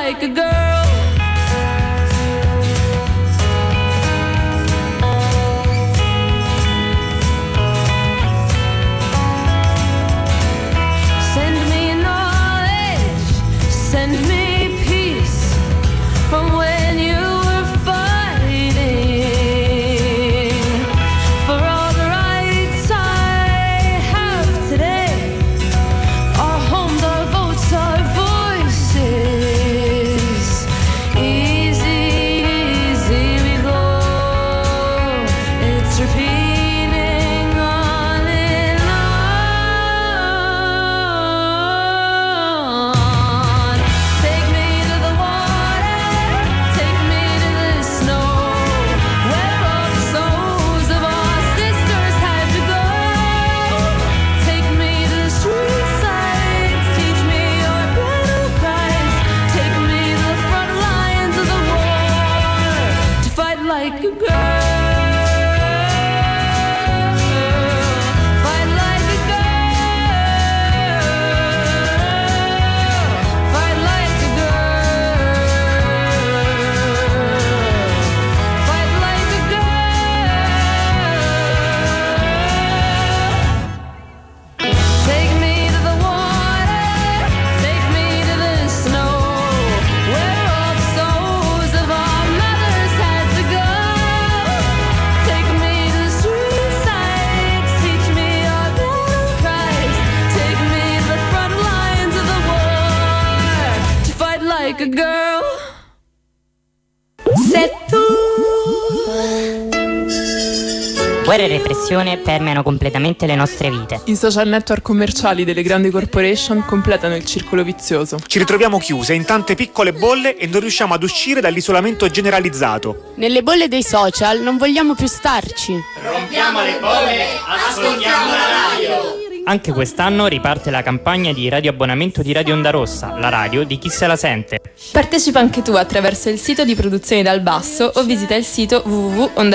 like a girl. Send me knowledge, send me peace from when you were fighting for all the rights I have today. Our homes, our votes, our voices. Easy, easy we go. It's repeating on and on. Take me to the water, take me to the snow, where all the souls of our sisters had to go. Take me to the street sides, teach me your battle cries. Take me to the front lines of the war, to fight like a girl. Fight like a girl. Fight like a girl. Fight like a girl. Take me to the water, take me to the snow, where all the souls of our mothers had to go. Take me to the street sides, teach me our battle cries. Take me to the front lines of the war, to fight like a girl. Se tu Guerra e repressione permeano completamente le nostre vite. I social network commerciali delle grandi corporation completano il circolo vizioso. Ci ritroviamo chiuse in tante piccole bolle e non riusciamo ad uscire dall'isolamento generalizzato. Nelle bolle dei social non vogliamo più starci. Rompiamo le bolle, ascoltiamo la radio. Anche quest'anno riparte la campagna di radioabbonamento di Radio Onda Rossa, la radio di chi se la sente. Partecipa anche tu attraverso il sito di Produzioni dal Basso o visita il sito www.ondarossa.it.